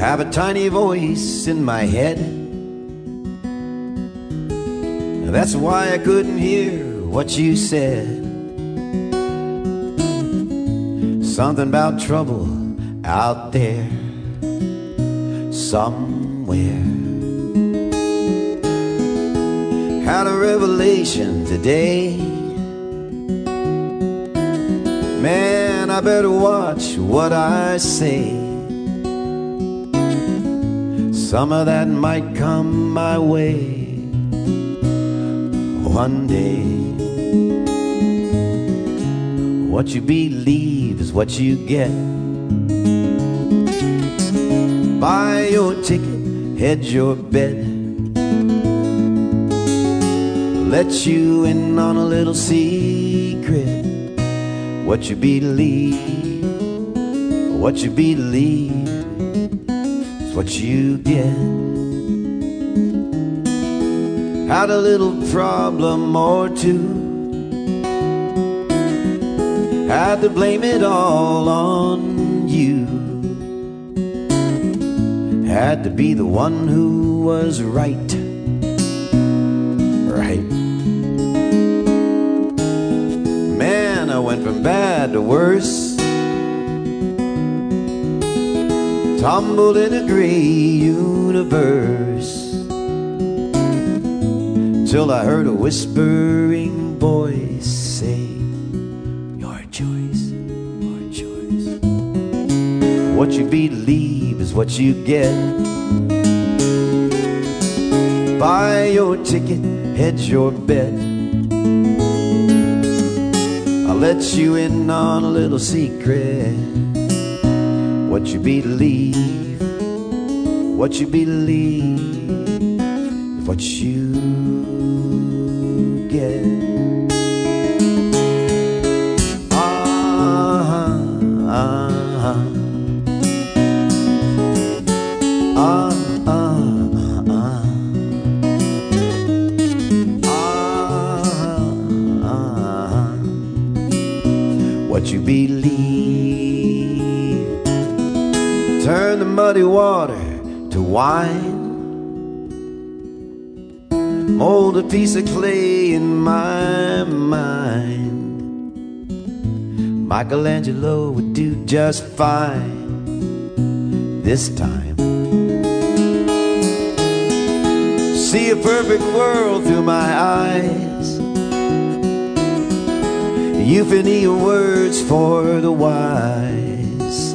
have a tiny voice in my head. That's why I couldn't hear what you said. Something about trouble out there somewhere. Had a revelation today. Man, I better watch what I say. Some of that might come my way one day. What you believe is what you get. Buy your ticket, hedge your bet. Let you in on a little secret. What you believe is what you get. Had a little problem or two. Had to blame it all on you. Had to be the one who was right. Right. Man, I went from bad to worse. Tumbled in a gray universe. Till I heard a whispering voice say, your choice, your choice. What you believe is what you get. Buy your ticket, hedge your bet. I'll let you in on a little secret. What you believe is what you get. What you believe. Turn the muddy water to wine. Mold a piece of clay in my mind. Michelangelo would do just fine this time. See a perfect world through my eyes. Euphony of words for the wise.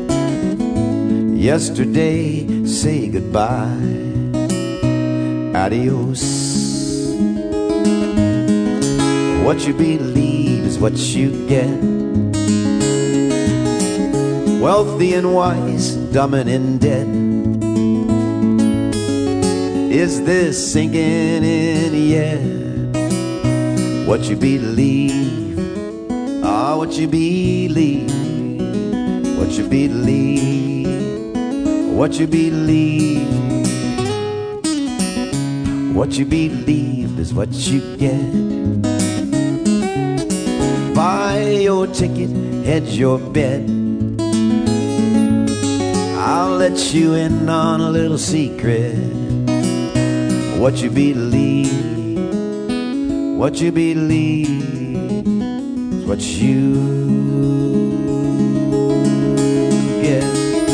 Yesterday, say goodbye. Adios. What you believe is what you get. Wealthy and wise, dumb and in debt. Is this sinking in yet? What you believe. Ah, what you believe. What you believe. What you believe. What you believe is what you get. Buy your ticket, hedge your bet. I'll let you in on a little secret. What you believe is what you get.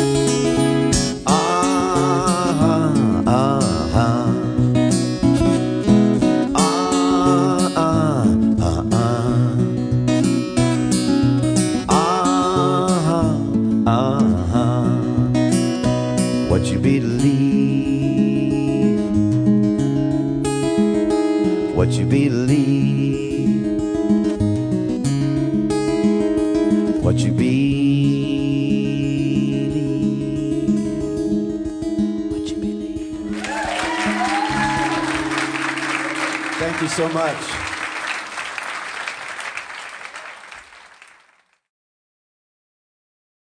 What you believe, what you believe, what you believe, what you believe. Thank you so much.